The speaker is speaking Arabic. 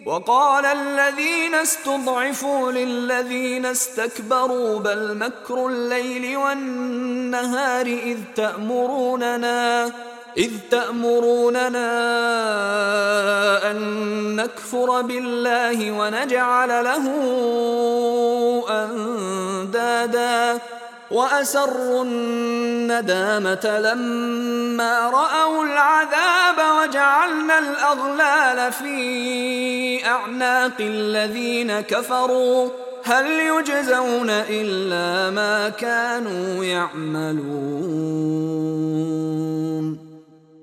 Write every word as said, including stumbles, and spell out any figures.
وقال الذين استضعفوا للذين استكبروا بل مكر الليل والنهار إذ تأمروننا إذ تأمروننا أن نكفر بالله ونجعل له أندادا وأسروا الندامة لما رأوا العذاب وجعلنا الأغلال في أعناق الذين كفروا هل يجزون إلا ما كانوا يعملون.